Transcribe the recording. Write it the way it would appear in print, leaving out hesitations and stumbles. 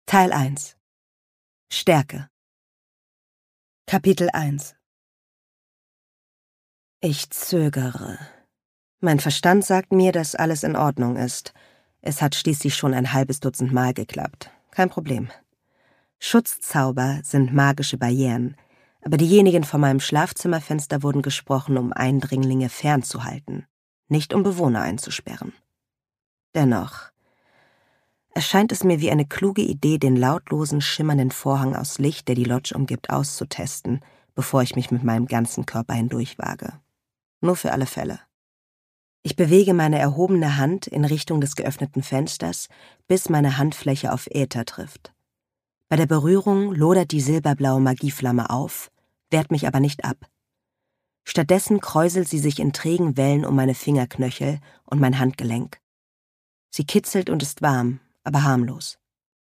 Teil 1. Stärke. Kapitel 1. Ich zögere. Mein Verstand sagt mir, dass alles in Ordnung ist. Es hat schließlich schon ein halbes Dutzend Mal geklappt. Kein Problem. Schutzzauber sind magische Barrieren, aber diejenigen vor meinem Schlafzimmerfenster wurden gesprochen, um Eindringlinge fernzuhalten, nicht um Bewohner einzusperren. Dennoch erscheint es mir wie eine kluge Idee, den lautlosen, schimmernden Vorhang aus Licht, der die Lodge umgibt, auszutesten, bevor ich mich mit meinem ganzen Körper hindurchwage. Nur für alle Fälle. Ich bewege meine erhobene Hand in Richtung des geöffneten Fensters, bis meine Handfläche auf Äther trifft. Bei der Berührung lodert die silberblaue Magieflamme auf, wehrt mich aber nicht ab. Stattdessen kräuselt sie sich in trägen Wellen um meine Fingerknöchel und mein Handgelenk. Sie kitzelt und ist warm, aber harmlos.